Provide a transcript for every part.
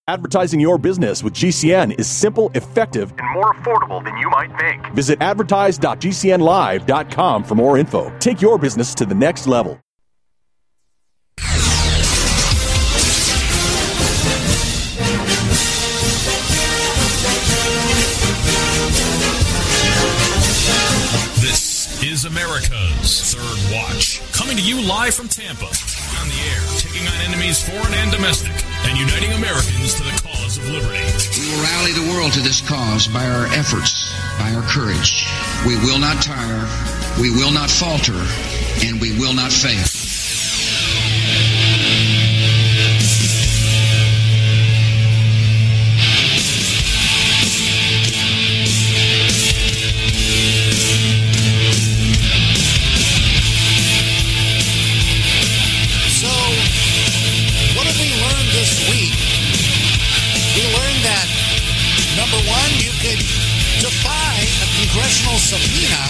Advertising your business with GCN is simple, effective, and more affordable than you might think. Visit advertise.gcnlive.com for more info. Take your business to the next level. This is America's Third Watch, coming to you live from Tampa. On the air, taking on enemies foreign and domestic, and uniting Americans to the cause of liberty. We will rally the world to this cause by our efforts, by our courage. We will not tire, we will not falter, and we will not fail. Congressional subpoena.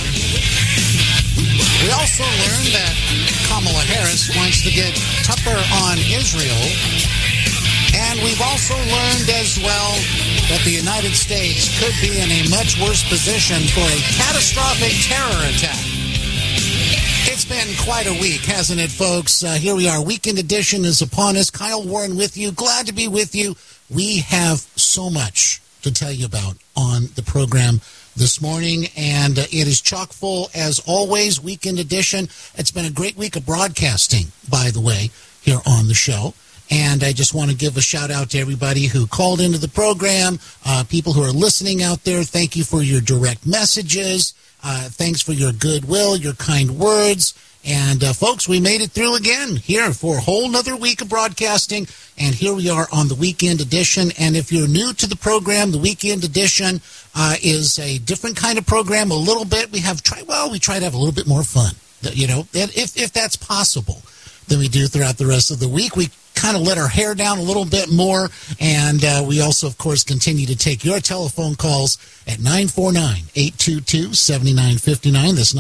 We also learned that Kamala Harris wants to get tougher on Israel. And we've also learned as well that the United States could be in a much worse position for a catastrophic terror attack. It's been quite a week, hasn't it, folks? Here we are. Weekend edition is upon us. Kyle Warren with you. Glad to be with you. We have so much to tell you about on the program this morning, and it is chock full as always. Weekend edition. It's been a great week of broadcasting, by the way, here on the show. And I just want to give a shout out to everybody who called into the program, people who are listening out there. Thank you for your direct messages. Thanks for your goodwill, your kind words. And folks, we made it through again here for a whole nother week of broadcasting. And here we are on the weekend edition. And if you're new to the program, the weekend edition is a different kind of program a little bit. We try to have a little bit more fun, you know, if that's possible, than we do throughout the rest of the week. We kind of let our hair down a little bit more. And we also, of course, continue to take your telephone calls at 949-822-7959. That's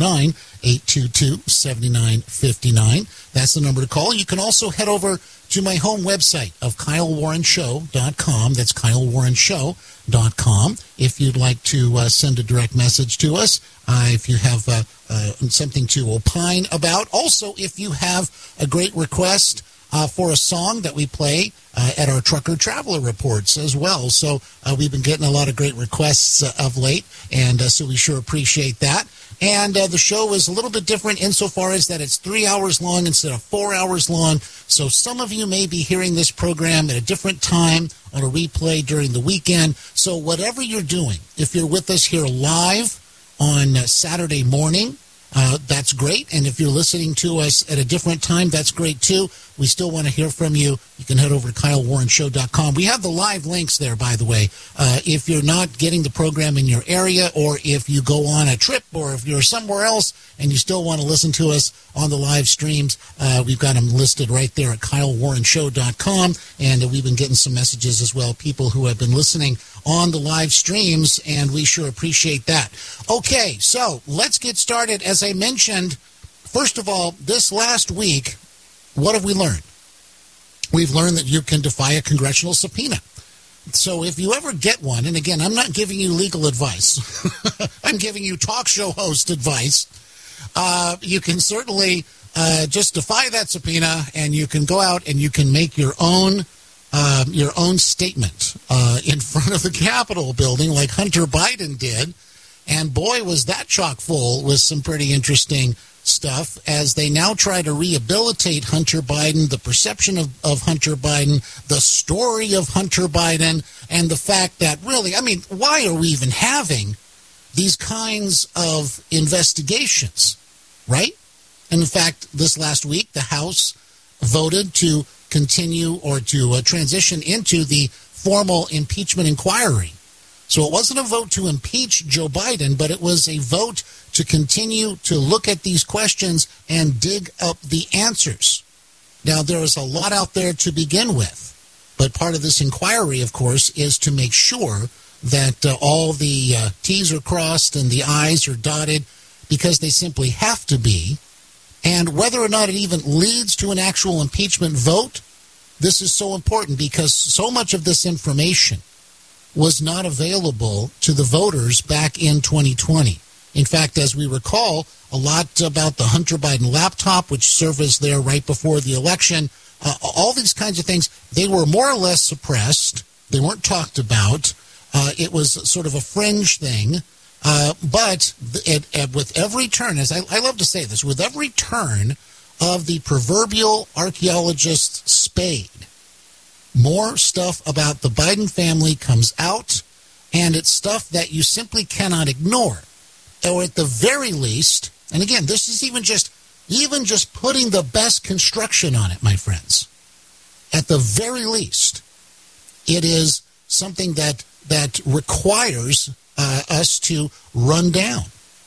949-822-7959. That's the number to call. You can also head over to my home website of KyleWarrenShow.com. That's KyleWarrenShow.com. If you'd like to send a direct message to us, if you have something to opine about. Also, if you have a great request for a song that we play at our Trucker Traveler Reports as well. So we've been getting a lot of great requests of late, and so we sure appreciate that. And the show is a little bit different insofar as that it's 3 hours long instead of 4 hours long. So some of you may be hearing this program at a different time on a replay during the weekend. So whatever you're doing, if you're with us here live on Saturday morning, that's great. And if you're listening to us at a different time, that's great too. We still want to hear from you. You can head over to KyleWarrenShow.com. We have the live links there, by the way. If you're not getting the program in your area, or if you go on a trip, or if you're somewhere else and you still want to listen to us on the live streams, we've got them listed right there at KyleWarrenShow.com. And we've been getting some messages as well, people who have been listening on the live streams, and we sure appreciate that. Okay, so let's get started. As I mentioned, first of all, this last week, what have we learned? We've learned that you can defy a congressional subpoena. So if you ever get one, and again, I'm not giving you legal advice. I'm giving you talk show host advice. You can certainly just defy that subpoena, and you can go out and you can make your own statement in front of the Capitol building like Hunter Biden did. And boy, was that chock full with some pretty interesting stuff as they now try to rehabilitate Hunter Biden, the perception of Hunter Biden, the story of Hunter Biden, and the fact that really, I mean, why are we even having these kinds of investigations, right? And in fact, this last week, the House voted to continue or to transition into the formal impeachment inquiry. So it wasn't a vote to impeach Joe Biden, but it was a vote to continue to look at these questions and dig up the answers. Now, there is a lot out there to begin with, but part of this inquiry, of course, is to make sure that all the T's are crossed and the I's are dotted, because they simply have to be. And whether or not it even leads to an actual impeachment vote, this is so important because so much of this information was not available to the voters back in 2020. In fact, as we recall, a lot about the Hunter Biden laptop, which surfaced there right before the election, all these kinds of things, they were more or less suppressed. They weren't talked about. It was sort of a fringe thing. But with every turn, as I love to say this, with every turn of the proverbial archaeologist's spade, more stuff about the Biden family comes out, and it's stuff that you simply cannot ignore. Or at the very least, and again, this is even just putting the best construction on it, my friends. At the very least, it is something that requires us to run down.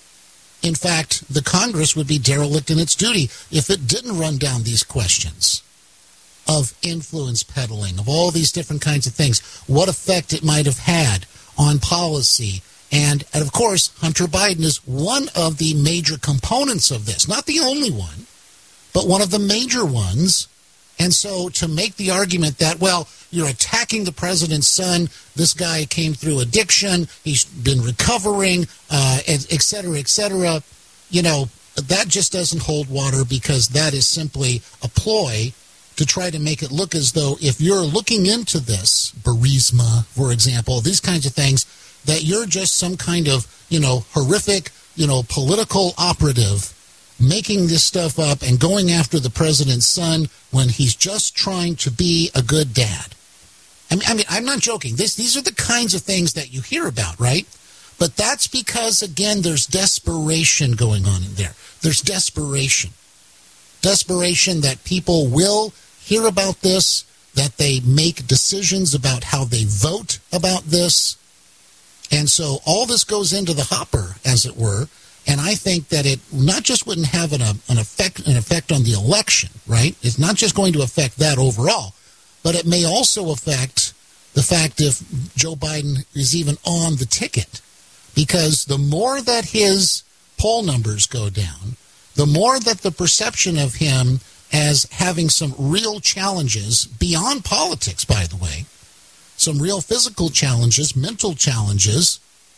In fact, the Congress would be derelict in its duty if it didn't run down these questions of influence peddling, of all these different kinds of things, what effect it might have had on policy. And of course, Hunter Biden is one of the major components of this. Not the only one, but one of the major ones. And so to make the argument that, well, you're attacking the president's son, this guy came through addiction, he's been recovering, et cetera, you know, that just doesn't hold water, because that is simply a ploy to try to make it look as though if you're looking into this, Burisma, for example, these kinds of things, that you're just some kind of, you know, horrific, you know, political operative making this stuff up and going after the president's son when he's just trying to be a good dad. I mean, I'm not joking. These are the kinds of things that you hear about, right? But that's because, again, there's desperation going on in there. There's desperation. Desperation that people will hear about this, that they make decisions about how they vote about this. And so all this goes into the hopper, as it were. And I think that it not just wouldn't have an effect on the election, right? It's not just going to affect that overall, but it may also affect the fact if Joe Biden is even on the ticket. Because the more that his poll numbers go down, the more that the perception of him as having some real challenges beyond politics, by the way, some real physical challenges, mental challenges.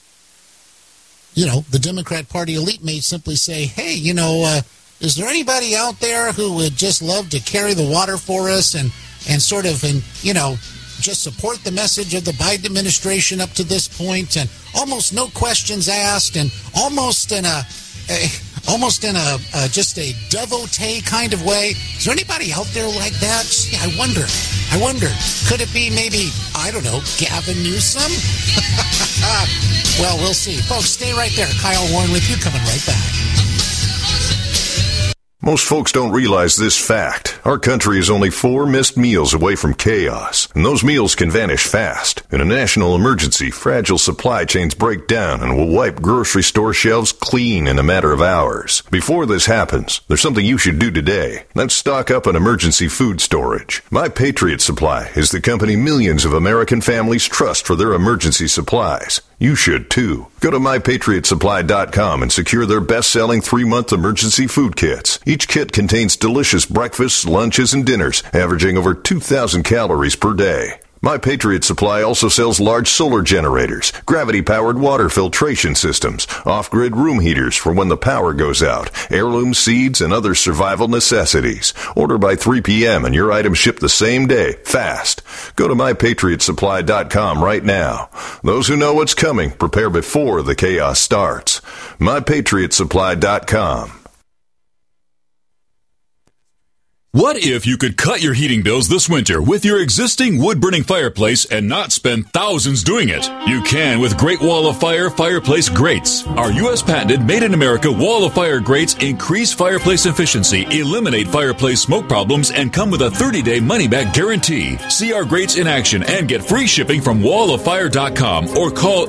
You know, the Democrat Party elite may simply say, hey, you know, is there anybody out there who would just love to carry the water for us and sort of, and you know, just support the message of the Biden administration up to this point, and almost no questions asked, and almost in a just a devotee kind of way. Is there anybody out there like that? Gee, I wonder. Could it be maybe, I don't know, Gavin Newsom? Well, we'll see. Folks, stay right there. Kyle Warren with you, coming right back. Most folks don't realize this fact. Our country is only 4 missed meals away from chaos, and those meals can vanish fast. In a national emergency, fragile supply chains break down and will wipe grocery store shelves clean in a matter of hours. Before this happens, there's something you should do today. Let's stock up on emergency food storage. My Patriot Supply is the company millions of American families trust for their emergency supplies. You should too. Go to MyPatriotSupply.com and secure their best-selling 3-month emergency food kits. Each kit contains delicious breakfasts, lunches, and dinners, averaging over 2,000 calories per day. My Patriot Supply also sells large solar generators, gravity-powered water filtration systems, off-grid room heaters for when the power goes out, heirloom seeds, and other survival necessities. Order by 3 p.m. and your items ship the same day, fast. Go to MyPatriotSupply.com right now. Those who know what's coming prepare before the chaos starts. MyPatriotSupply.com. What if you could cut your heating bills this winter with your existing wood-burning fireplace and not spend thousands doing it? You can with Great Wall of Fire fireplace grates. Our U.S. patented made-in-America Wall of Fire grates increase fireplace efficiency, eliminate fireplace smoke problems, and come with a 30-day money-back guarantee. See our grates in action and get free shipping from walloffire.com or call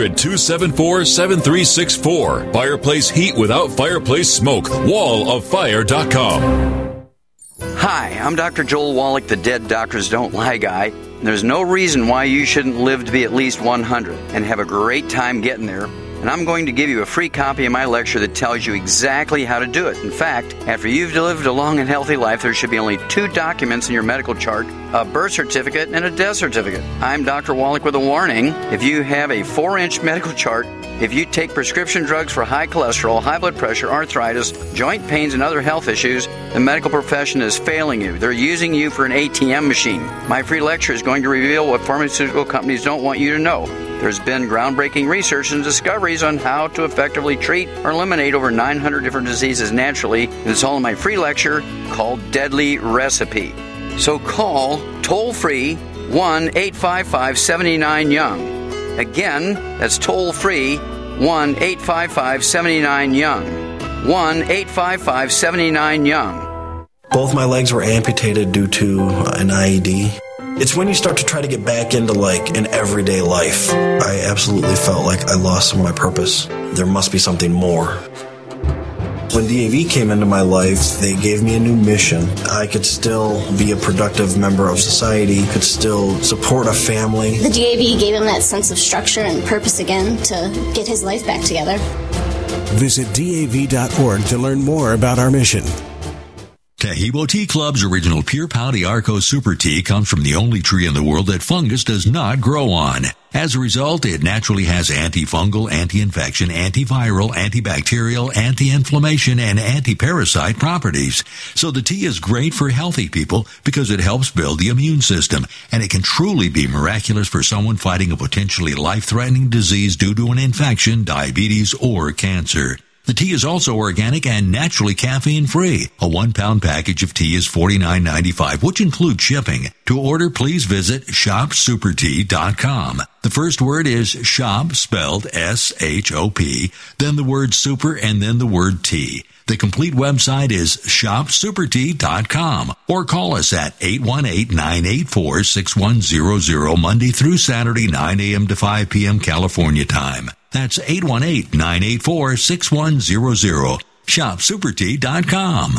800-274-7364. Fireplace heat without fireplace smoke. walloffire.com. Hi, I'm Dr. Joel Wallach, the Dead Doctors Don't Lie guy. There's no reason why you shouldn't live to be at least 100 and have a great time getting there. and I'm going to give you a free copy of my lecture that tells you exactly how to do it. In fact, after you've lived a long and healthy life, there should be only 2 documents in your medical chart, a birth certificate and a death certificate. I'm Dr. Wallach with a warning. If you have a 4-inch medical chart, if you take prescription drugs for high cholesterol, high blood pressure, arthritis, joint pains, and other health issues, the medical profession is failing you. They're using you for an ATM machine. My free lecture is going to reveal what pharmaceutical companies don't want you to know. There's been groundbreaking research and discoveries on how to effectively treat or eliminate over 900 different diseases naturally. And it's all in my free lecture called Deadly Recipe. So call toll-free 1-855-79-YOUNG. Again, that's toll-free 1-855-79-YOUNG. 1-855-79-YOUNG. Both my legs were amputated due to an IED. It's when you start to try to get back into like an everyday life. I absolutely felt like I lost some of my purpose. There must be something more. When DAV came into my life, they gave me a new mission. I could still be a productive member of society, could still support a family. The DAV gave him that sense of structure and purpose again to get his life back together. Visit DAV.org to learn more about our mission. Taheebo Tea Club's original Pure Pau d'Arco Super Tea comes from the only tree in the world that fungus does not grow on. As a result, it naturally has antifungal, anti-infection, antiviral, antibacterial, anti-inflammation, and anti-parasite properties. So the tea is great for healthy people because it helps build the immune system, and it can truly be miraculous for someone fighting a potentially life-threatening disease due to an infection, diabetes, or cancer. The tea is also organic and naturally caffeine-free. A 1-pound package of tea is $49.95, which includes shipping. To order, please visit shopsupertea.com. The first word is shop, spelled S-H-O-P, then the word super, and then the word tea. The complete website is shopsupertea.com, or call us at 818-984-6100 Monday through Saturday, 9 a.m. to 5 p.m. California time. That's 818-984-6100. ShopSuperTea.com.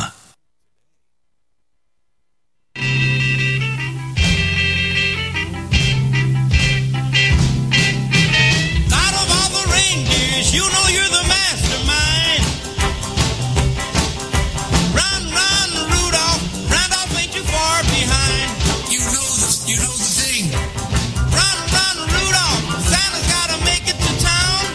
Out of all the reindeers, you know you're the mastermind. Run, run, Rudolph. Randolph ain't too far behind. You know the thing. Run, run, Rudolph. Santa's gotta make it to town.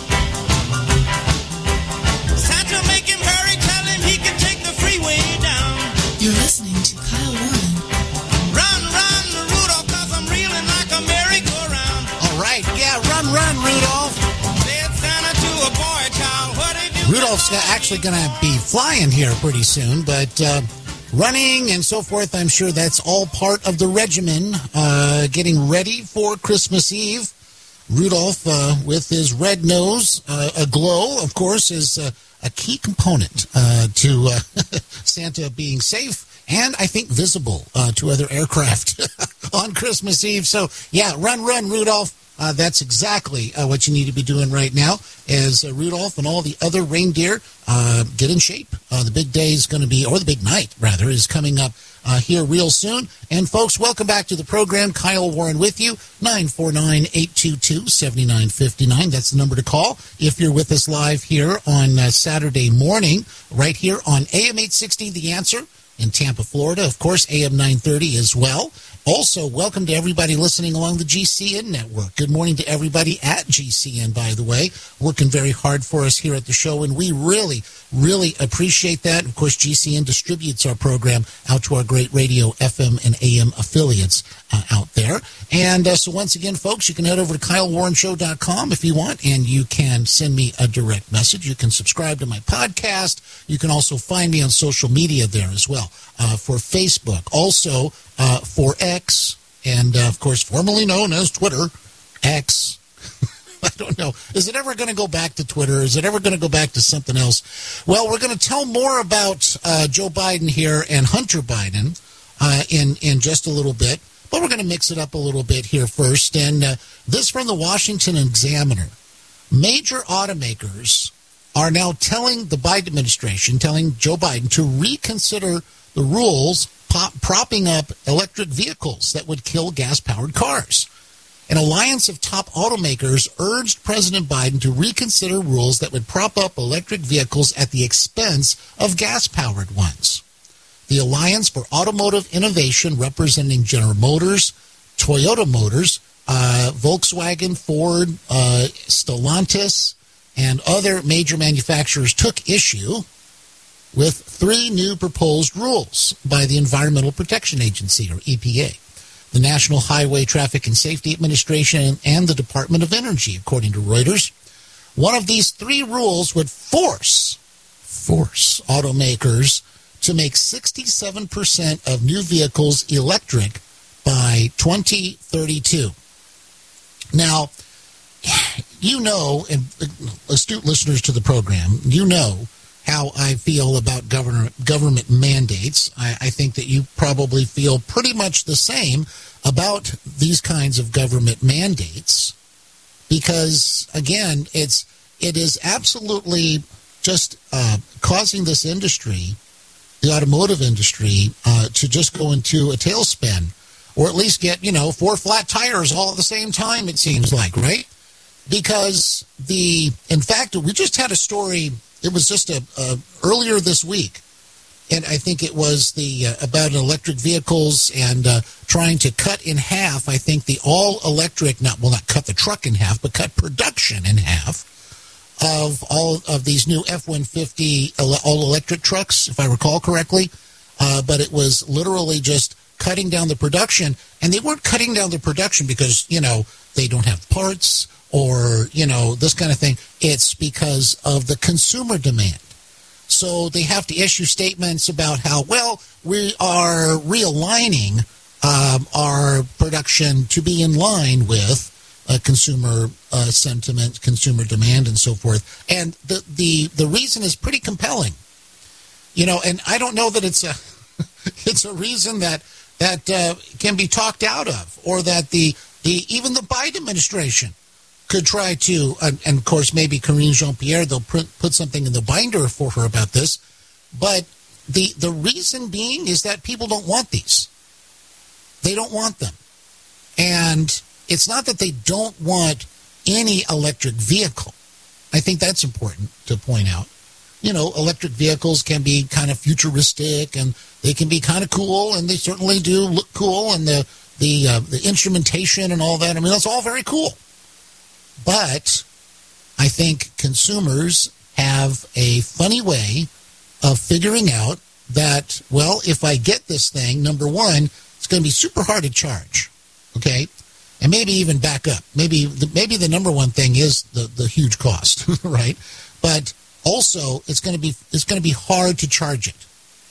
Santa, make him hurry. Tell him he can take the freeway down. You're listening to Kyle Warren. Run, run, Rudolph, 'cause I'm reeling like a merry-go-round. All right, yeah, run, Rudolph. Said Santa to a boy child, what have you Rudolph's actually going to be flying here pretty soon, but running and so forth, I'm sure that's all part of the regimen, getting ready for Christmas Eve. Rudolph, with his red nose aglow, of course, is a key component to Santa being safe and, I think, visible to other aircraft on Christmas Eve. So, yeah, run, Rudolph. That's exactly what you need to be doing right now as Rudolph and all the other reindeer get in shape. The big day is going to be, or the big night, rather, is coming up here real soon. And, folks, welcome back to the program. Kyle Warren with you, 949-822-7959. That's the number to call if you're with us live here on Saturday morning, right here on AM 860, The Answer in Tampa, Florida. Of course, AM 930 as well. Also, welcome to everybody listening along the GCN network. Good morning to everybody at GCN, by the way, working very hard for us here at the show, and we really, really appreciate that. Of course, GCN distributes our program out to our great radio, FM, and AM affiliates out there. And so once again, folks, you can head over to KyleWarrenShow.com if you want, and you can send me a direct message. You can subscribe to my podcast. You can also find me on social media there as well, for Facebook. Also, for X, and, of course, formerly known as Twitter, X. I don't know. Is it ever going to go back to Twitter? Is it ever going to go back to something else? Well, we're going to tell more about Joe Biden here and Hunter Biden in just a little bit, but we're going to mix it up a little bit here first. And this from the Washington Examiner. Major automakers are now telling the Biden administration, telling Joe Biden to reconsider the rules propping up electric vehicles that would kill gas-powered cars. An alliance of top automakers urged President Biden to reconsider rules that would prop up electric vehicles at the expense of gas-powered ones. The Alliance for Automotive Innovation, representing General Motors, Toyota Motors, Volkswagen, Ford, Stellantis, and other major manufacturers, took issue with 3 new proposed rules by the Environmental Protection Agency, or EPA, the National Highway Traffic and Safety Administration, and the Department of Energy, according to Reuters. One of these 3 rules would force automakers to make 67% of new vehicles electric by 2032. Now, you know, and astute listeners to the program, you know how I feel about government mandates. I think that you probably feel pretty much the same about these kinds of government mandates because, again, it is absolutely just causing this industry, the automotive industry, to just go into a tailspin, or at least get, 4 flat tires all at the same time, it seems like, right? Because in fact, we just had a story. It was just earlier this week, and I think it was about electric vehicles and trying to cut in half, I think, the all-electric, not cut the truck in half, but cut production in half of all of these new F-150 all-electric trucks, if I recall correctly. But it was literally just cutting down the production, and they weren't cutting down the production because, they don't have parts or, this kind of thing. It's because of the consumer demand. So they have to issue statements about how, we are realigning our production to be in line with consumer sentiment, consumer demand, and so forth. And the reason is pretty compelling. And I don't know that it's a reason that can be talked out of, or that even the Biden administration could try to, and of course maybe Karine Jean-Pierre, they'll put something in the binder for her about this, but the reason being is that people don't want these. They don't want them. And it's not that they don't want any electric vehicle. I think that's important to point out. Electric vehicles can be kind of futuristic, and they can be kind of cool, and they certainly do look cool, and the instrumentation and all that. I mean, that's all very cool. But I think consumers have a funny way of figuring out that, if I get this thing, number one, it's going to be super hard to charge, okay? And maybe even back up. Maybe the number one thing is the huge cost, right? But also, it's going to be hard to charge it.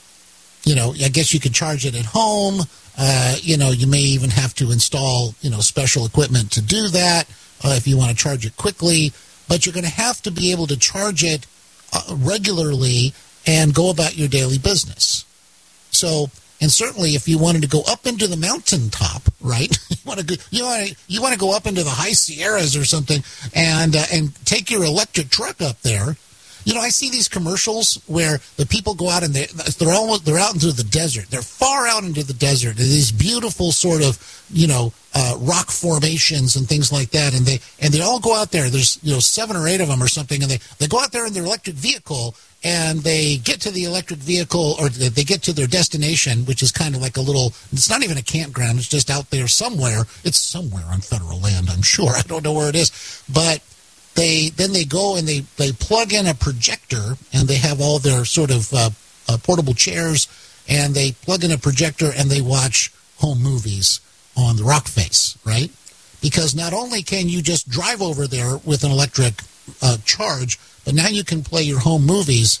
I guess you could charge it at home. You may even have to install, special equipment to do that if you want to charge it quickly. But you're going to have to be able to charge it regularly and go about your daily business. So, and certainly if you wanted to go up into the mountaintop, right? you want to go up into the high Sierras or something and take your electric truck up there. I see these commercials where the people go out and they're out into the desert. They're far out into the desert. These beautiful sort of, rock formations and things like that. And they all go out there. There's, 7 or 8 of them or something. And they go out there in their electric vehicle, and they get to the electric vehicle, or they get to their destination, which is kind of like it's not even a campground. It's just out there somewhere. It's somewhere on federal land, I'm sure. I don't know where it is. But they go and they plug in a projector, and they have all their sort of portable chairs, and they plug in a projector and they watch home movies on the rock face, right? Because not only can you just drive over there with an electric charge, but now you can play your home movies.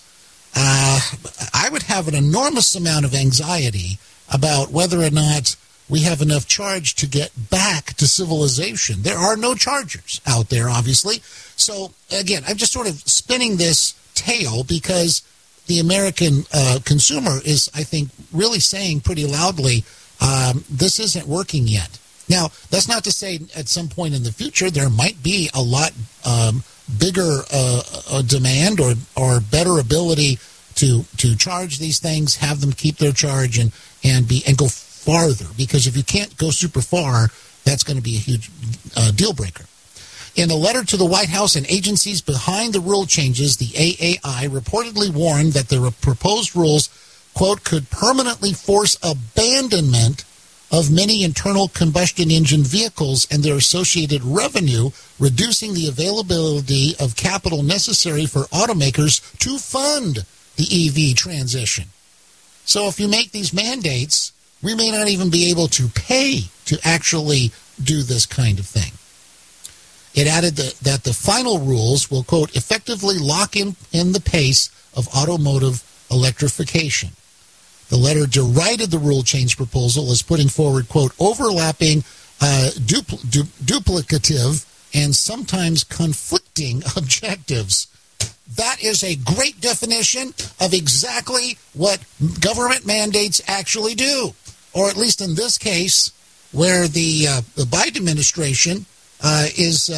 I would have an enormous amount of anxiety about whether or not we have enough charge to get back to civilization. There are no chargers out there, obviously. So, again, I'm just sort of spinning this tale because the American consumer is, I think, really saying pretty loudly, this isn't working yet. Now, that's not to say at some point in the future there might be a lot bigger demand or better ability to charge these things, have them keep their charge and go farther. Because if you can't go super far, That's going to be a huge deal breaker. In a letter to the White House and agencies behind the rule changes, the AAI reportedly warned that the proposed rules, quote, could permanently force abandonment of many internal combustion engine vehicles and their associated revenue, reducing the availability of capital necessary for automakers to fund the EV transition. So if you make these mandates, we may not even be able to pay to actually do this kind of thing. It added that the final rules will, quote, effectively lock in the pace of automotive electrification. The letter derided the rule change proposal as putting forward, quote, overlapping, duplicative, and sometimes conflicting objectives. That is a great definition of exactly what government mandates actually do. Or at least in this case, where the Biden administration is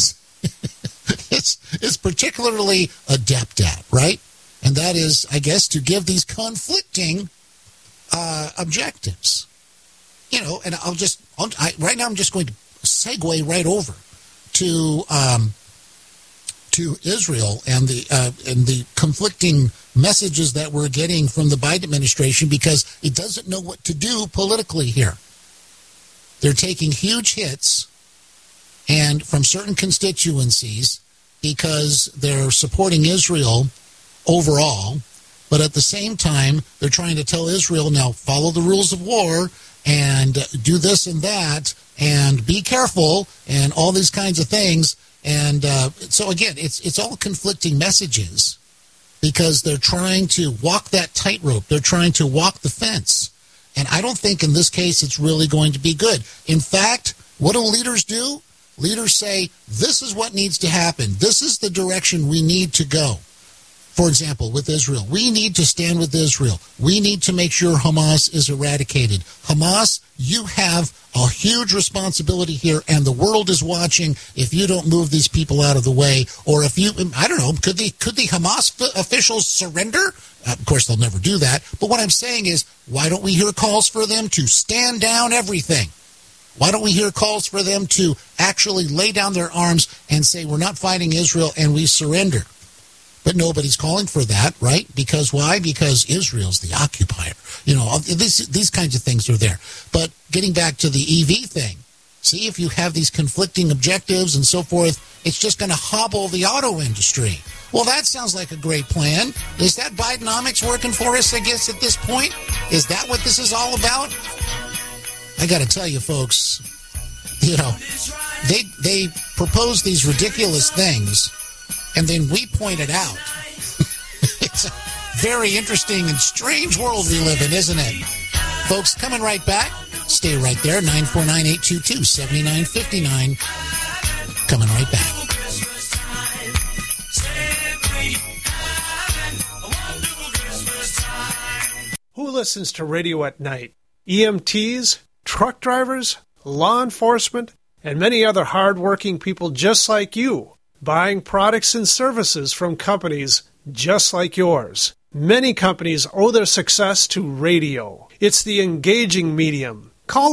particularly adept at, right? And that is, I guess, to give these conflicting objectives. You know, and right now I'm just going to segue right over to Israel and the conflicting messages that we're getting from the Biden administration, because it doesn't know what to do politically here. They're taking huge hits and from certain constituencies because they're supporting Israel overall, but at the same time, they're trying to tell Israel, now follow the rules of war and do this and that and be careful and all these kinds of things. And so, again, it's all conflicting messages because they're trying to walk that tightrope. They're trying to walk the fence. And I don't think in this case it's really going to be good. In fact, what do leaders do? Leaders say, this is what needs to happen. This is the direction we need to go. For example, with Israel, we need to stand with Israel. We need to make sure Hamas is eradicated. Hamas, you have a huge responsibility here, and the world is watching if you don't move these people out of the way. Or if you, I don't know, could the Hamas officials surrender? Of course, they'll never do that. But what I'm saying is, why don't we hear calls for them to stand down everything? Why don't we hear calls for them to actually lay down their arms and say, we're not fighting Israel and we surrender? But nobody's calling for that, right? Because why? Because Israel's the occupier. You know, these kinds of things are there. But getting back to the EV thing, see, if you have these conflicting objectives and so forth, it's just going to hobble the auto industry. Well, that sounds like a great plan. Is that Bidenomics working for us, I guess, at this point? Is that what this is all about? I got to tell you, folks, you know, they propose these ridiculous things, and then we point it out. It's a very interesting and strange world we live in, isn't it? Folks, coming right back. Stay right there, 949-822-7959. Coming right back. Who listens to radio at night? EMTs, truck drivers, law enforcement, and many other hard-working people just like you, buying products and services from companies just like yours. Many companies owe their success to radio. It's the engaging medium. Call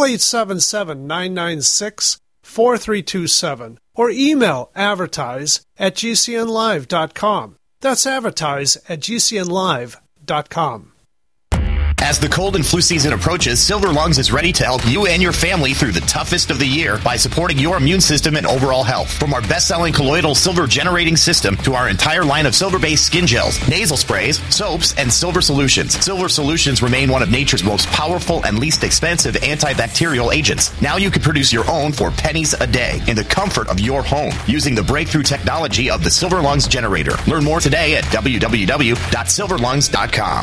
877-996-4327 or email advertise@gcnlive.com. That's advertise@gcnlive.com. As the cold and flu season approaches, Silver Lungs is ready to help you and your family through the toughest of the year by supporting your immune system and overall health. From our best-selling colloidal silver generating system to our entire line of silver-based skin gels, nasal sprays, soaps, and silver solutions. Silver solutions remain one of nature's most powerful and least expensive antibacterial agents. Now you can produce your own for pennies a day in the comfort of your home using the breakthrough technology of the Silver Lungs generator. Learn more today at www.silverlungs.com.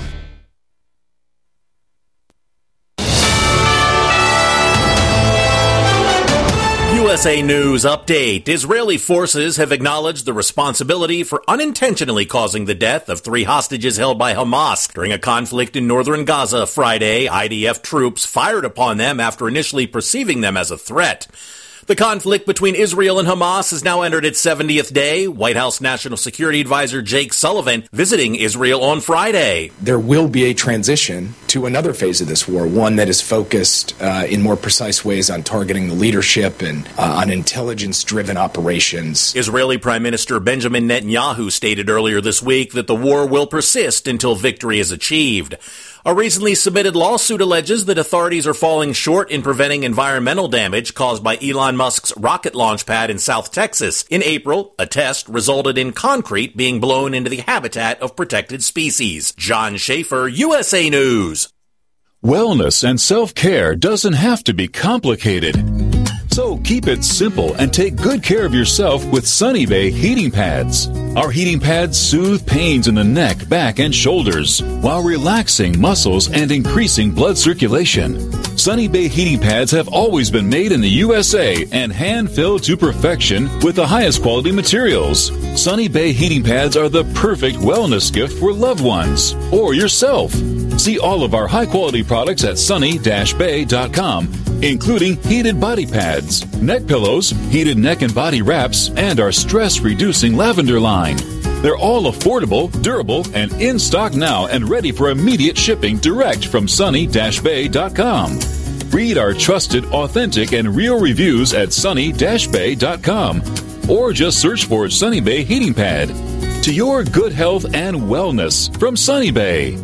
USA News Update. Israeli forces have acknowledged the responsibility for unintentionally causing the death of 3 hostages held by Hamas during a conflict in northern Gaza Friday. IDF troops fired upon them after initially perceiving them as a threat. The conflict between Israel and Hamas has now entered its 70th day. White House National Security Advisor Jake Sullivan visiting Israel on Friday. There will be a transition to another phase of this war, one that is focused in more precise ways on targeting the leadership and on intelligence-driven operations. Israeli Prime Minister Benjamin Netanyahu stated earlier this week that the war will persist until victory is achieved. A recently submitted lawsuit alleges that authorities are falling short in preventing environmental damage caused by Elon Musk's rocket launch pad in South Texas. In April, a test resulted in concrete being blown into the habitat of protected species. John Schaefer, USA News. Wellness and self-care doesn't have to be complicated. So keep it simple and take good care of yourself with Sunny Bay heating pads. Our heating pads soothe pains in the neck, back, and shoulders while relaxing muscles and increasing blood circulation. Sunny Bay heating pads have always been made in the USA and hand-filled to perfection with the highest quality materials. Sunny Bay heating pads are the perfect wellness gift for loved ones or yourself. See all of our high-quality products at sunny-bay.com, including heated body pads, neck pillows, heated neck and body wraps, and our stress-reducing lavender line. They're all affordable, durable, and in stock now and ready for immediate shipping direct from sunny-bay.com. Read our trusted, authentic, and real reviews at sunny-bay.com or just search for Sunny Bay Heating Pad. To your good health and wellness from Sunny Bay.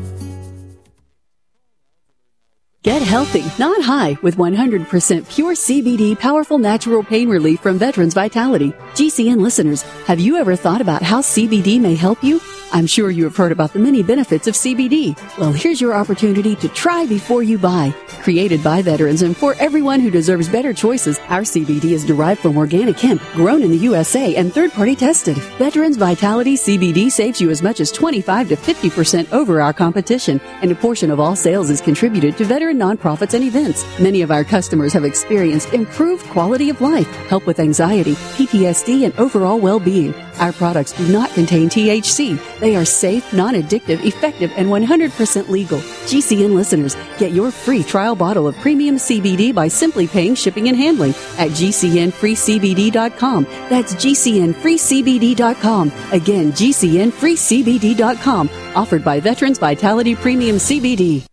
Get healthy, not high, with 100% pure CBD powerful natural pain relief from Veterans Vitality. GCN listeners, have you ever thought about how CBD may help you? I'm sure you have heard about the many benefits of CBD. Well, here's your opportunity to try before you buy. Created by veterans and for everyone who deserves better choices, our CBD is derived from organic hemp, grown in the USA and third-party tested. Veterans Vitality CBD saves you as much as 25 to 50% over our competition, and a portion of all sales is contributed to veteran nonprofits and events. Many of our customers have experienced improved quality of life, help with anxiety, PTSD, and overall well-being. Our products do not contain THC. They are safe, non-addictive, effective, and 100% legal. GCN listeners, get your free trial bottle of premium CBD by simply paying shipping and handling at GCNFreeCBD.com. That's GCNFreeCBD.com. Again, GCNFreeCBD.com. Offered by Veterans Vitality Premium CBD.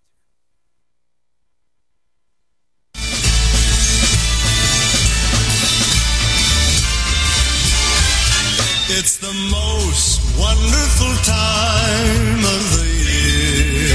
It's the most wonderful time of the year,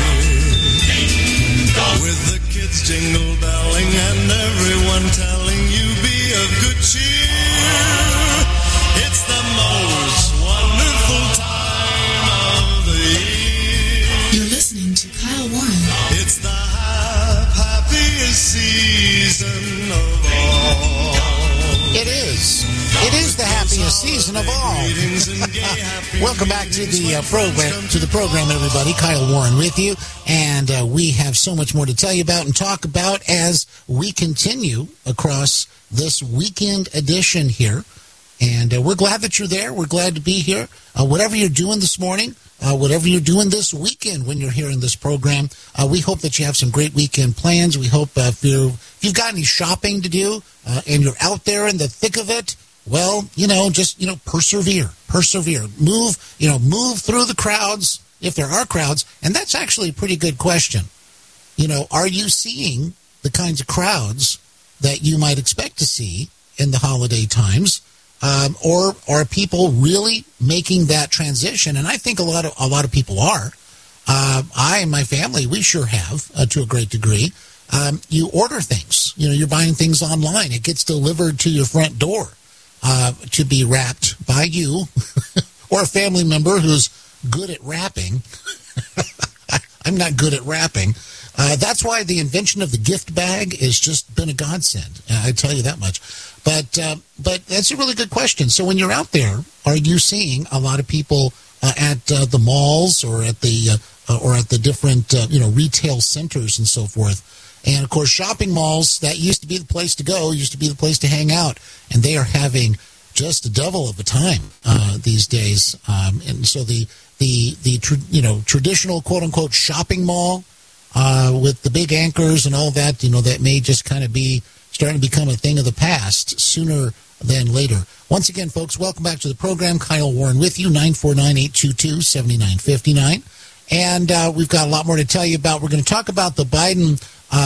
with the kids jingle belling and everyone telling you be of good cheer. It's the most wonderful time of the year. You're listening to Kyle Warren. It's the happiest season of all. It is. It is the happiest season of all. Welcome back to the program, everybody. Kyle Warren with you, and we have so much more to tell you about and talk about as we continue across this weekend edition here. And we're glad that you're there. We're glad to be here. Whatever you're doing this morning, whatever you're doing this weekend when you're hearing this program, we hope that you have some great weekend plans. We hope if you've got any shopping to do and you're out there in the thick of it, well, just persevere. Move through the crowds if there are crowds. And that's actually a pretty good question. Are you seeing the kinds of crowds that you might expect to see in the holiday times? Or are people really making that transition? And I think a lot of people are. I and my family, we sure have to a great degree. You order things. You're buying things online. It gets delivered to your front door to be wrapped by you or a family member who's good at wrapping. I'm not good at wrapping. That's why the invention of the gift bag has just been a godsend. I tell you that much. But that's a really good question. So when you're out there, are you seeing a lot of people at the malls or at the different retail centers and so forth? And of course, shopping malls, that used to be the place to go, used to be the place to hang out, and they are having just a devil of a time these days. And so the traditional quote unquote shopping mall with the big anchors and all that, that may just kind of be starting to become a thing of the past sooner than later. Once again, folks, welcome back to the program. Kyle Warren with you, 949-822-7959. And we've got a lot more to tell you about. We're going to talk about the Biden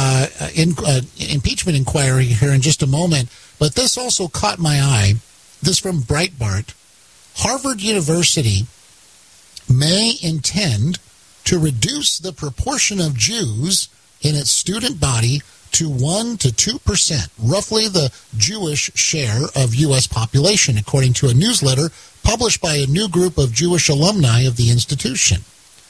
impeachment inquiry here in just a moment. But this also caught my eye. This from Breitbart. Harvard University may intend to reduce the proportion of Jews in its student body to 1 to 2%, roughly the Jewish share of U.S. population, according to a newsletter published by a new group of Jewish alumni of the institution.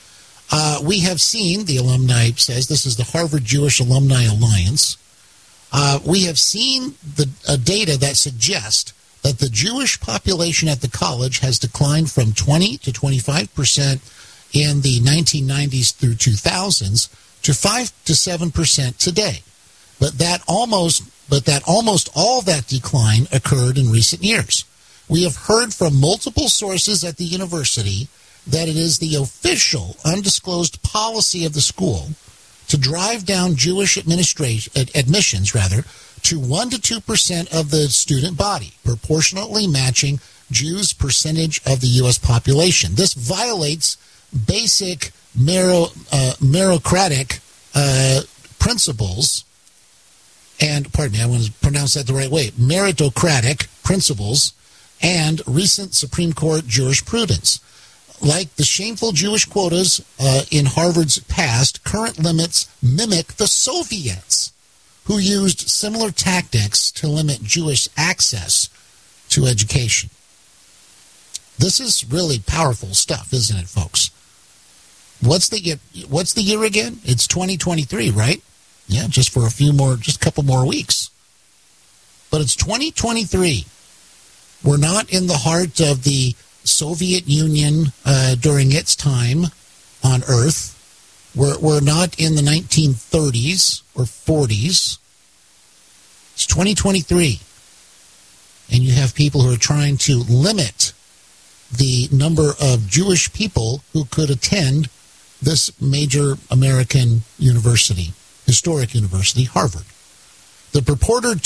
We have seen, the alumni says, this is the Harvard Jewish Alumni Alliance, we have seen the data that suggest that the Jewish population at the college has declined from 20 to 25% in the 1990s through 2000s to 5 to 7% today. But that almost all that decline occurred in recent years. We have heard from multiple sources at the university that it is the official, undisclosed policy of the school to drive down Jewish admissions to 1 to 2% of the student body, proportionately matching Jews' percentage of the U.S. population. This violates basic meritocratic principles, and, pardon me, I want to pronounce that the right way, meritocratic principles and recent Supreme Court jurisprudence. Like the shameful Jewish quotas in Harvard's past, current limits mimic the Soviets, who used similar tactics to limit Jewish access to education. This is really powerful stuff, isn't it, folks? What's the year again? It's 2023, right? Yeah, just a couple more weeks. But it's 2023. We're not in the heart of the Soviet Union during its time on Earth. We're not in the 1930s or 40s. It's 2023. And you have people who are trying to limit the number of Jewish people who could attend this major American university, historic university, Harvard. The purported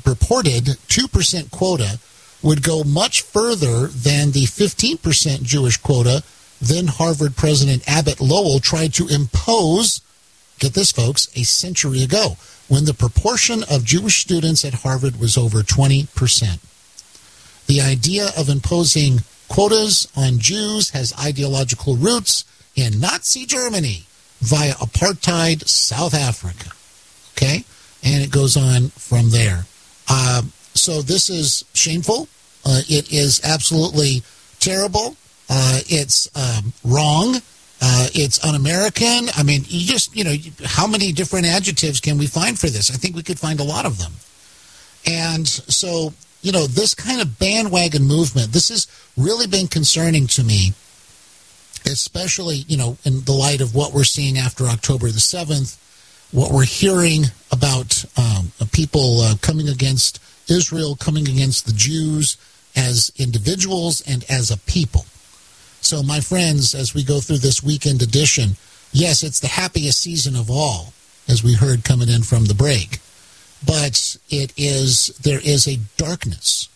2% quota would go much further than the 15% Jewish quota then Harvard President Abbott Lowell tried to impose, get this, folks, a century ago, when the proportion of Jewish students at Harvard was over 20%. The idea of imposing quotas on Jews has ideological roots in Nazi Germany via apartheid South Africa. Okay? And it goes on from there. So this is shameful. It is absolutely terrible. It's wrong. It's un-American. I mean, how many different adjectives can we find for this? I think we could find a lot of them. And so, this kind of bandwagon movement, this has really been concerning to me, especially, in the light of what we're seeing after October the 7th, what we're hearing about people coming against Israel, coming against the Jews as individuals and as a people. So, my friends, as we go through this weekend edition, yes, it's the happiest season of all, as we heard coming in from the break. But there is a darkness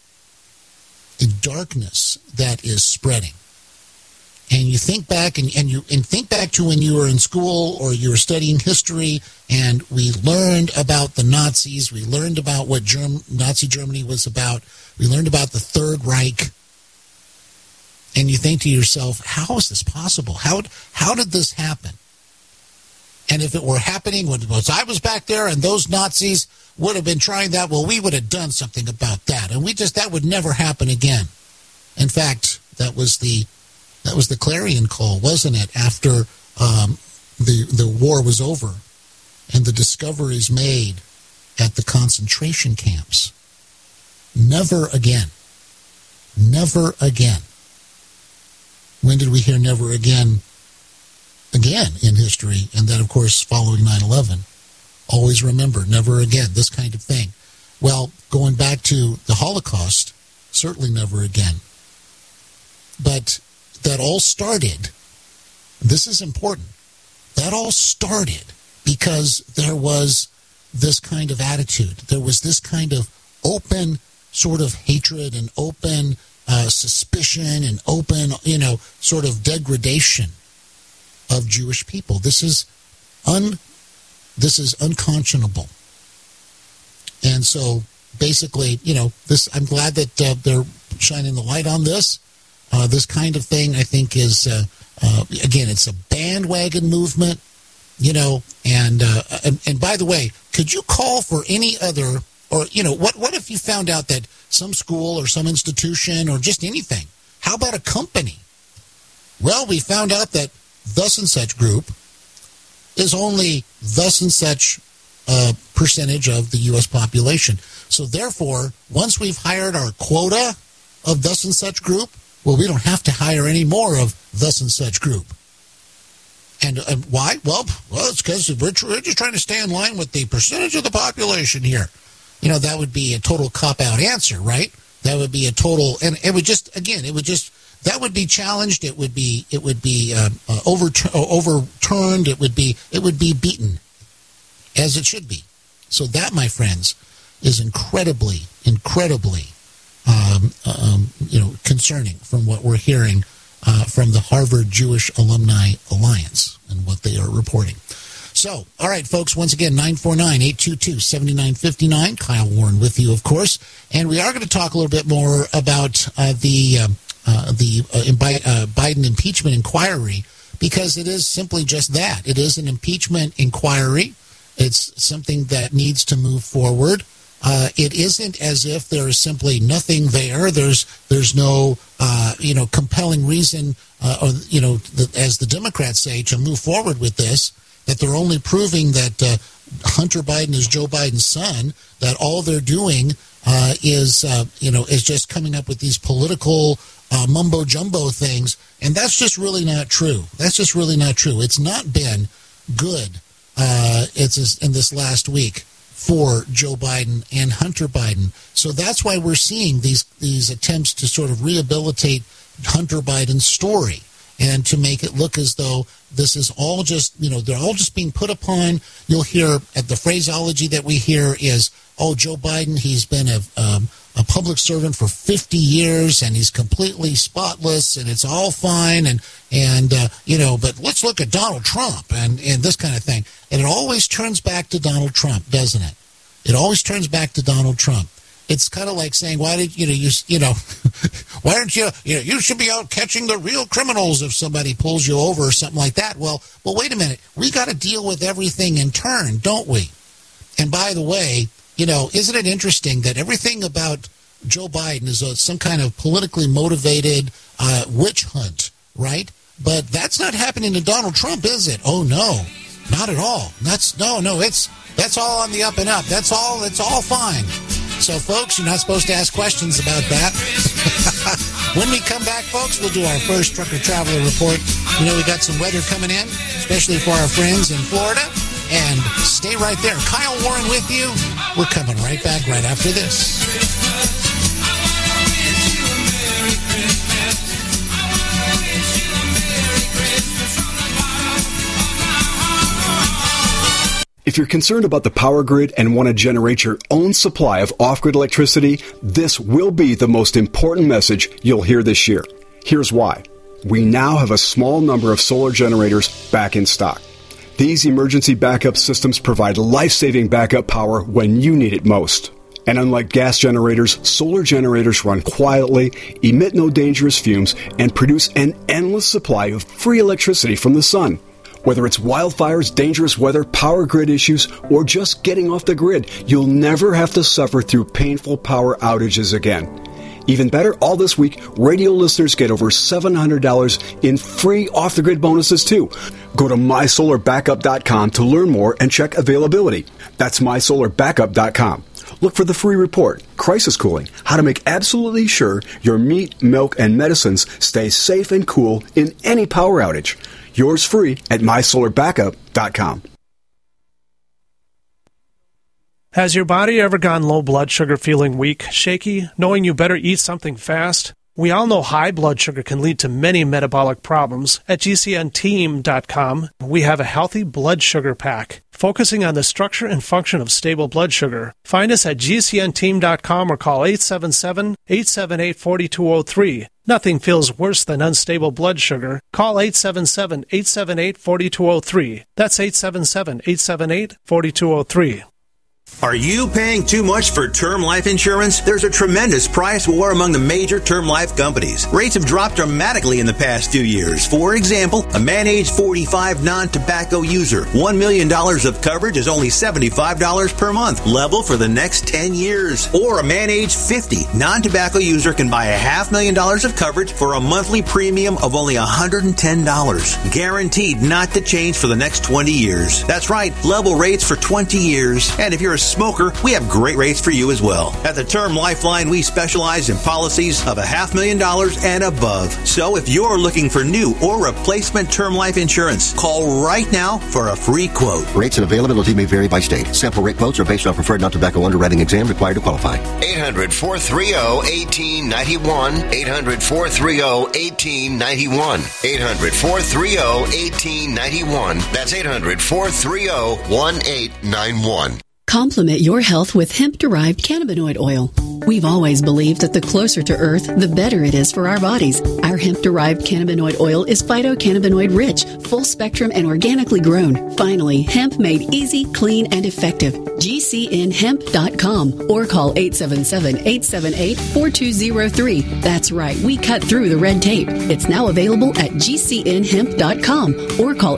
that is spreading. And you think back and think back to when you were in school or you were studying history, and we learned about the Nazis. We learned about what Nazi Germany was about. We learned about the Third Reich. And you think to yourself, how is this possible? How did this happen? And if it were happening when I was back there and those Nazis would have been trying that, well, we would have done something about that. And that would never happen again. In fact, that was the clarion call, wasn't it, after the war was over and the discoveries made at the concentration camps. Never again. Never again. When did we hear never again in history? And then, of course, following 9/11. Always remember, never again, this kind of thing. Well, going back to the Holocaust, certainly never again. But that all started, this is important, that all started because there was this kind of attitude. There was this kind of open sort of hatred and open suspicion and open, sort of degradation of Jewish people. This is unconscionable. And so basically, I'm glad that they're shining the light on this. This kind of thing, I think, is, again, it's a bandwagon movement, and by the way, could you call for any other, or, what if you found out that some school or some institution or just anything, how about a company? Well, we found out that thus and such group is only thus and such percentage of the U.S. population. So therefore, once we've hired our quota of thus and such group, well, we don't have to hire any more of thus and such group. And why? Well, it's because we're just trying to stay in line with the percentage of the population here. That would be a total cop-out answer, right? That would be a total, and it would just, that would be challenged. It would be overturned. It would be beaten, as it should be. So that, my friends, is incredibly concerning from what we're hearing from the Harvard Jewish Alumni Alliance and what they are reporting. So, all right, folks, once again, 949-822-7959. Kyle Warren with you, of course. And we are going to talk a little bit more about the Biden impeachment inquiry, because it is simply just that. It is an impeachment inquiry. It's something that needs to move forward. It isn't as if there is simply nothing there. There's no compelling reason, as the Democrats say, to move forward with this. That they're only proving that Hunter Biden is Joe Biden's son. That all they're doing is just coming up with these political mumbo jumbo things, and that's just really not true. It's not been good. It's in this last week for Joe Biden and Hunter Biden. So that's why we're seeing these attempts to sort of rehabilitate Hunter Biden's story and to make it look as though this is all just, they're all just being put upon. You'll hear the phraseology that we hear is, oh, Joe Biden, he's been a public servant for 50 years and he's completely spotless and it's all fine but let's look at Donald Trump and this kind of thing. And it always turns back to Donald Trump, doesn't it? It always turns back to Donald Trump. It's kind of like saying, why did why aren't you should be out catching the real criminals if somebody pulls you over or something like that. Well, wait a minute. We got to deal with everything in turn, don't we? And by the way, isn't it interesting that everything about Joe Biden is some kind of politically motivated witch hunt, right? But that's not happening to Donald Trump, is it? Oh, no, not at all. That's all on the up and up. It's all fine. So, folks, you're not supposed to ask questions about that. When we come back, folks, we'll do our first Trucker Traveler Report. We got some weather coming in, especially for our friends in Florida. And stay right there. Kyle Warren with you. We're coming right back right after this. If you're concerned about the power grid and want to generate your own supply of off-grid electricity, this will be the most important message you'll hear this year. Here's why. We now have a small number of solar generators back in stock. These emergency backup systems provide life-saving backup power when you need it most. And unlike gas generators, solar generators run quietly, emit no dangerous fumes, and produce an endless supply of free electricity from the sun. Whether it's wildfires, dangerous weather, power grid issues, or just getting off the grid, you'll never have to suffer through painful power outages again. Even better, all this week, radio listeners get over $700 in free off-the-grid bonuses, too. Go to MySolarBackup.com to learn more and check availability. That's MySolarBackup.com. Look for the free report, Crisis Cooling, how to make absolutely sure your meat, milk, and medicines stay safe and cool in any power outage. Yours free at MySolarBackup.com. Has your body ever gone low blood sugar, feeling weak, shaky, knowing you better eat something fast? We all know high blood sugar can lead to many metabolic problems. At GCNteam.com, we have a healthy blood sugar pack, focusing on the structure and function of stable blood sugar. Find us at GCNteam.com or call 877-878-4203. Nothing feels worse than unstable blood sugar. Call 877-878-4203. That's 877-878-4203. Are you paying too much for term life insurance? There's a tremendous price war among the major term life companies. Rates have dropped dramatically in the past few years. For example, a man age 45 non-tobacco user, $1 million of coverage is only $75 per month, level for the next 10 years. Or a man age 50 non-tobacco user can buy $500,000 of coverage for a monthly premium of only $110. Guaranteed not to change for the next 20 years. That's right, level rates for 20 years. And if you're a smoker, we have great rates for you as well. At the Term Lifeline, we specialize in policies of $500,000 and above. So if you're looking for new or replacement term life insurance, call right now for a free quote. Rates and availability may vary by state. Sample rate quotes are based on preferred non-tobacco underwriting exam required to qualify. 800-430-1891. 800-430-1891. 800-430-1891. That's 800-430-1891. Complement your health with hemp-derived cannabinoid oil. We've always believed that the closer to Earth, the better it is for our bodies. Our hemp-derived cannabinoid oil is phytocannabinoid-rich, full-spectrum, and organically grown. Finally, hemp made easy, clean, and effective. GCNhemp.com or call 877-878-4203. That's right, we cut through the red tape. It's now available at GCNhemp.com or call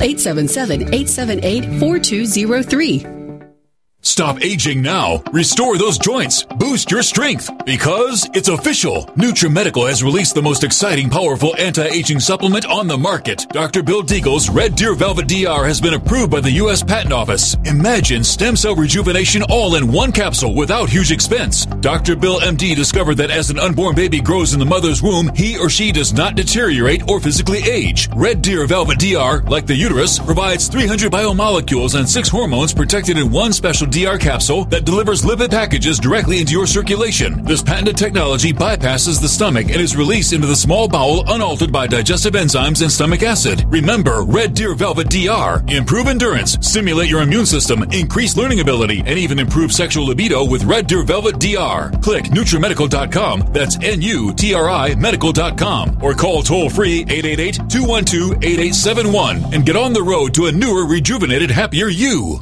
877-878-4203. Stop aging now. Restore those joints. Boost your strength. Because it's official. NutriMedical has released the most exciting, powerful anti-aging supplement on the market. Dr. Bill Deagle's Red Deer Velvet DR has been approved by the U.S. Patent Office. Imagine stem cell rejuvenation all in one capsule without huge expense. Dr. Bill MD discovered that as an unborn baby grows in the mother's womb, he or she does not deteriorate or physically age. Red Deer Velvet DR, like the uterus, provides 300 biomolecules and 6 hormones protected in one special DR capsule that delivers lipid packages directly into your circulation. This patented technology bypasses the stomach and is released into the small bowel unaltered by digestive enzymes and stomach acid. Remember, Red Deer Velvet DR. Improve endurance, stimulate your immune system, increase learning ability, and even improve sexual libido with Red Deer Velvet DR. Click NutriMedical.com. That's NUTRI Medical.com. Or call toll-free 888-212-8871 and get on the road to a newer, rejuvenated, happier you.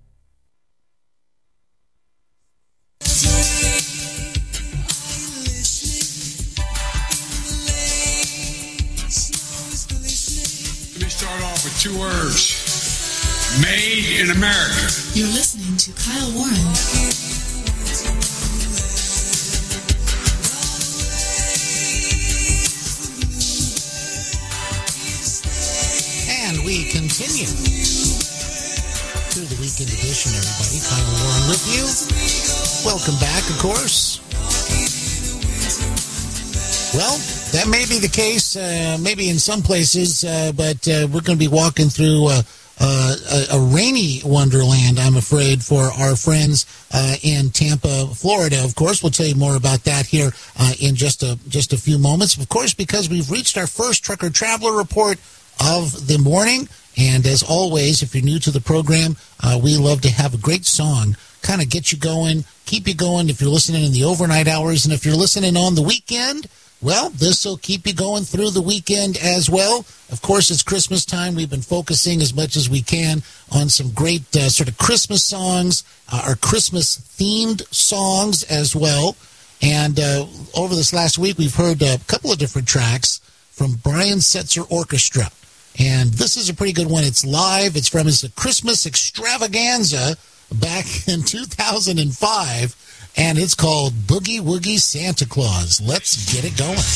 With 2 words. Made in America. You're listening to Kyle Warren. And we continue through the weekend edition, everybody. Kyle Warren with you. Welcome back, of course. Well, that may be the case, maybe in some places, but we're going to be walking through a rainy wonderland, I'm afraid, for our friends in Tampa, Florida. Of course, we'll tell you more about that here in just a few moments. Of course, because we've reached our first Trucker Traveler Report of the morning. And as always, if you're new to the program, we love to have a great song, kind of get you going, keep you going if you're listening in the overnight hours. And if you're listening on the weekend, well, this will keep you going through the weekend as well. Of course, it's Christmas time. We've been focusing as much as we can on some great sort of Christmas songs, or Christmas-themed songs as well. And over this last week, we've heard a couple of different tracks from Brian Setzer Orchestra. And this is a pretty good one. It's live. It's from his Christmas extravaganza back in 2005. And it's called Boogie Woogie Santa Claus. Let's get it going.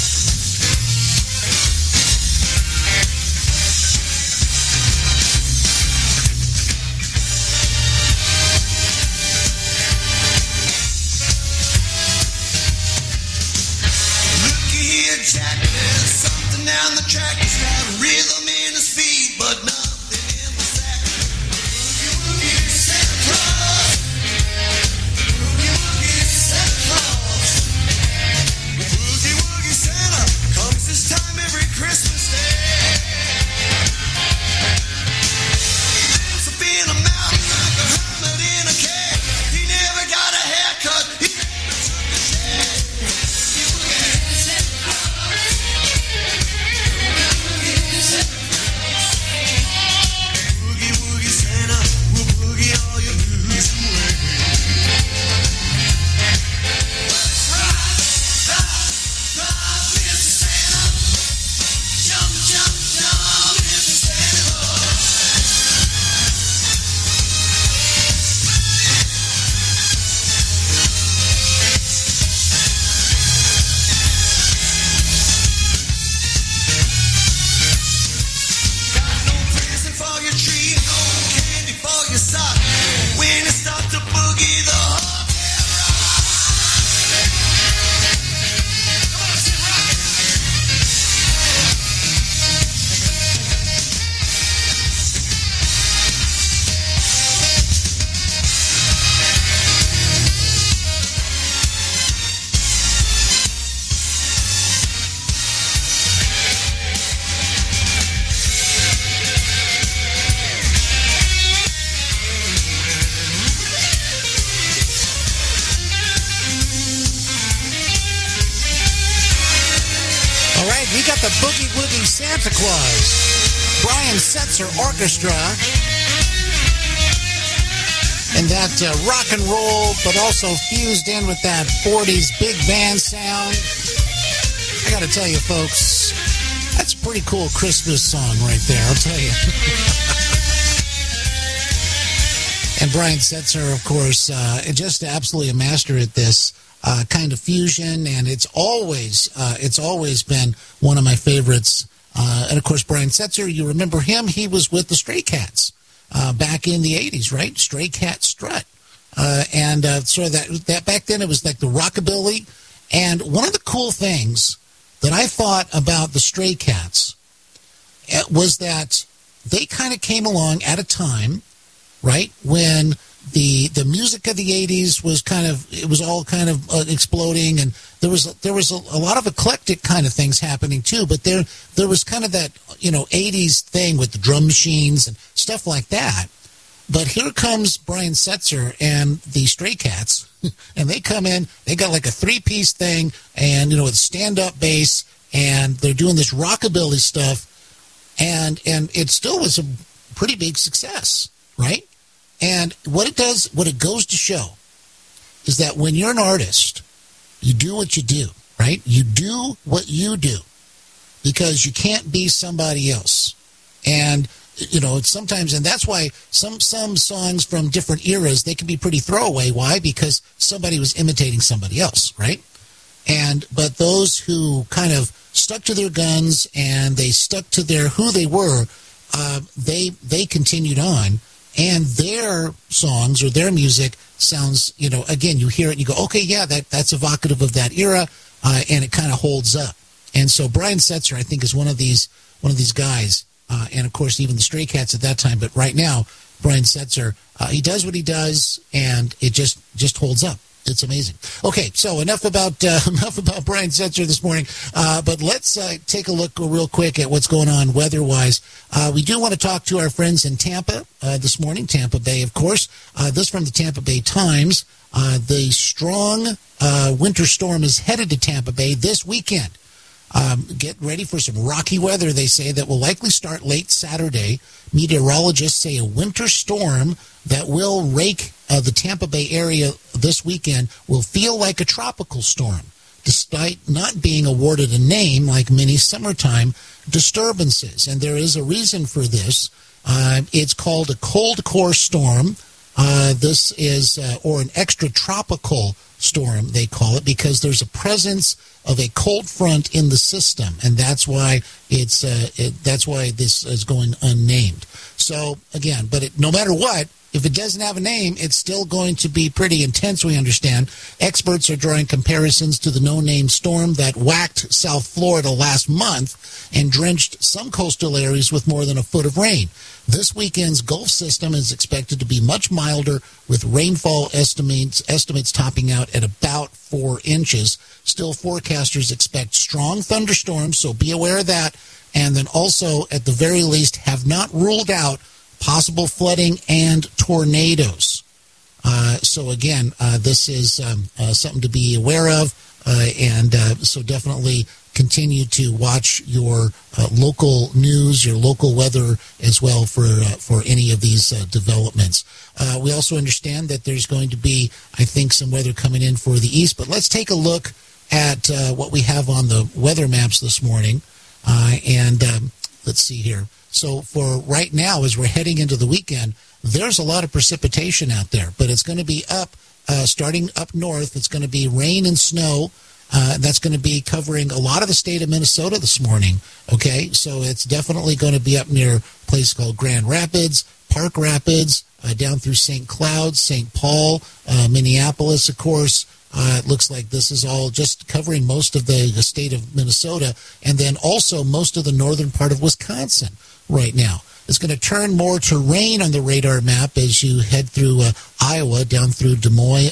Looky here, Jack, there's something down the track. It's got a rhythm in his feet, but nothing in the sack. Boogie Woogie Santa Claus. Boogie Woogie Santa Claus. Boogie Woogie Santa right, we got the Boogie Woogie Santa Claus, Brian Setzer Orchestra, and that rock and roll, but also fused in with that 40s big band sound. I got to tell you, folks, that's a pretty cool Christmas song right there, I'll tell you. And Brian Setzer, of course, just absolutely a master at this kind of fusion, and it's always been one of my favorites. And of course, Brian Setzer, you remember him? He was with the Stray Cats back in the 80s, right? Stray Cat Strut, and so that back then it was like the rockabilly. And one of the cool things that I thought about the Stray Cats was that they kind of came along at a time, right, when the music of the 80s was all kind of exploding, and there was a lot of eclectic kind of things happening too, but there was kind of that 80s thing with the drum machines and stuff like that. But here comes Brian Setzer and the Stray Cats, and they come in, they got like a three-piece thing, and with stand-up bass, and they're doing this rockabilly stuff, and it still was a pretty big success, right? And what it goes to show is that when you're an artist, you do what you do, right? You do what you do because you can't be somebody else. And, sometimes, and that's why some songs from different eras, they can be pretty throwaway. Why? Because somebody was imitating somebody else, right? But those who kind of stuck to their guns and they stuck to who they were, they continued on. And their songs or their music sounds, again, you hear it and you go, okay, yeah, that's evocative of that era, and it kind of holds up. And so Brian Setzer, I think, is one of these guys, and of course even the Stray Cats at that time. But right now, Brian Setzer, he does what he does, and it just holds up. It's amazing. Okay, so enough about Brian Setzer this morning, but let's take a look real quick at what's going on weather-wise. We do want to talk to our friends in Tampa this morning, Tampa Bay, of course. This from the Tampa Bay Times. The strong winter storm is headed to Tampa Bay this weekend. Get ready for some rocky weather, they say, that will likely start late Saturday. Meteorologists say a winter storm that will rake the Tampa Bay area this weekend will feel like a tropical storm, despite not being awarded a name like many summertime disturbances. And there is a reason for this. It's called a cold core storm. This is, or an extratropical storm, they call it, because there's a presence of a cold front in the system, and that's why that's why this is going unnamed. So again, but no matter what, if it doesn't have a name, it's still going to be pretty intense, we understand. Experts are drawing comparisons to the no-name storm that whacked South Florida last month and drenched some coastal areas with more than a foot of rain. This weekend's Gulf system is expected to be much milder, with rainfall estimates topping out at about 4 inches. Still, forecasters expect strong thunderstorms, so be aware of that. And then also, at the very least, have not ruled out possible flooding and tornadoes. So again, this is something to be aware of, and so definitely continue to watch your local news, your local weather as well for any of these developments. We also understand that there's going to be, I think, some weather coming in for the east, but let's take a look at what we have on the weather maps this morning, and let's see here. So for right now, as we're heading into the weekend, there's a lot of precipitation out there, but it's going to be up, starting up north. It's going to be rain and snow. That's going to be covering a lot of the state of Minnesota this morning. Okay, so it's definitely going to be up near a place called Grand Rapids, Park Rapids, down through St. Cloud, St. Paul, Minneapolis, of course. It looks like this is all just covering most of the state of Minnesota, and then also most of the northern part of Wisconsin right now. It's going to turn more to rain on the radar map as you head through Iowa, down through Des Moines,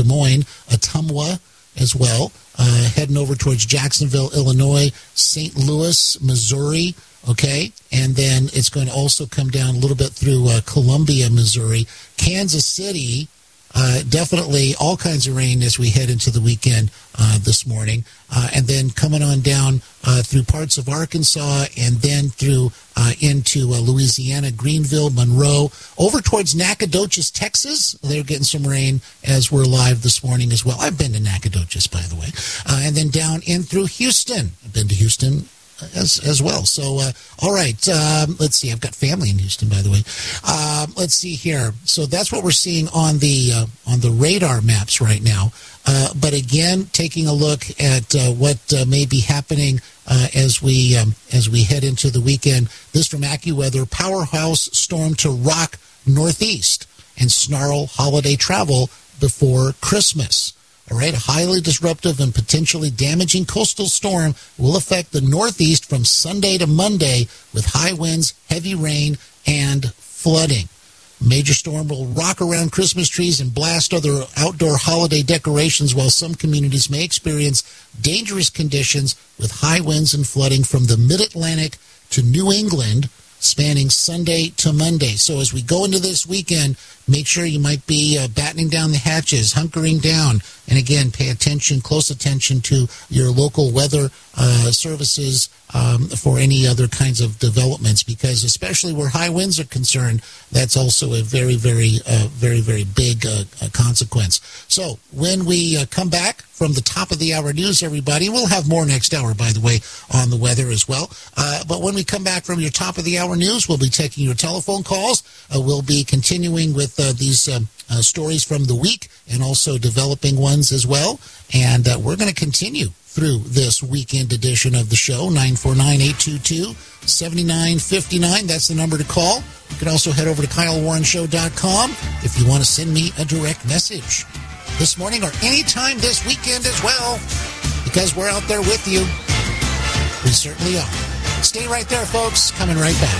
Ottumwa as well, heading over towards Jacksonville, Illinois, St. Louis, Missouri, okay? And then it's going to also come down a little bit through Columbia, Missouri, Kansas City. Definitely all kinds of rain as we head into the weekend this morning. And then coming on down through parts of Arkansas, and then through into Louisiana, Greenville, Monroe, over towards Nacogdoches, Texas. They're getting some rain as we're live this morning as well. I've been to Nacogdoches, by the way. And then down in through Houston. I've been to Houston as well. So, all right, let's see. I've got family in Houston, by the way. Let's see here. So that's what we're seeing on the radar maps right now. But again, taking a look at what may be happening as we head into the weekend. This from AccuWeather: powerhouse storm to rock Northeast and snarl holiday travel before Christmas. All right, a highly disruptive and potentially damaging coastal storm will affect the Northeast from Sunday to Monday with high winds, heavy rain, and flooding. Major storm will rock around Christmas trees and blast other outdoor holiday decorations, while some communities may experience dangerous conditions with high winds and flooding from the Mid-Atlantic to New England, spanning Sunday to Monday. So as we go into this weekend, make sure you might be battening down the hatches, hunkering down, and again, pay attention, close attention to your local weather services for any other kinds of developments, because especially where high winds are concerned, that's also a very, very big consequence. So when we come back from the top of the hour news, everybody, we'll have more next hour, by the way, on the weather as well. But when we come back from your top of the hour news, we'll be taking your telephone calls. We'll be continuing with these stories from the week and also developing ones as well. And we're going to continue through this weekend edition of the show. 949-822-7959. That's the number to call. You can also head over to KyleWarrenShow.com if you want to send me a direct message this morning or anytime this weekend as well, because we're out there with you. We certainly are. Stay right there, folks. Coming right back.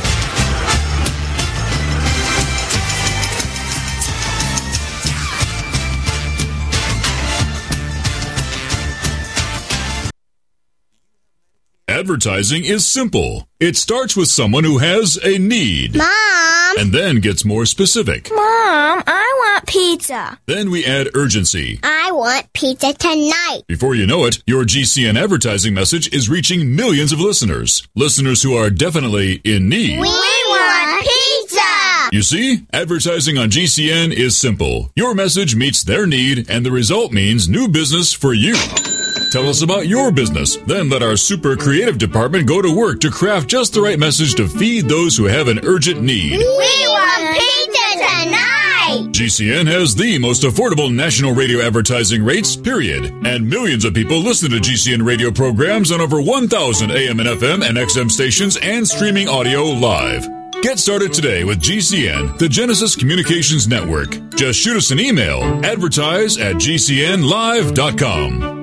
Advertising is simple. It starts with someone who has a need. Mom! And then gets more specific. Mom, I want pizza. Then we add urgency. I want pizza tonight. Before you know it, your GCN advertising message is reaching millions of listeners. Listeners who are definitely in need. We want pizza! You see, advertising on GCN is simple. Your message meets their need, and the result means new business for you. Tell us about your business. Then let our super creative department go to work to craft just the right message to feed those who have an urgent need. We want pizza tonight! GCN has the most affordable national radio advertising rates, period. And millions of people listen to GCN radio programs on over 1,000 AM and FM and XM stations and streaming audio live. Get started today with GCN, the Genesis Communications Network. Just shoot us an email, advertise@gcnlive.com.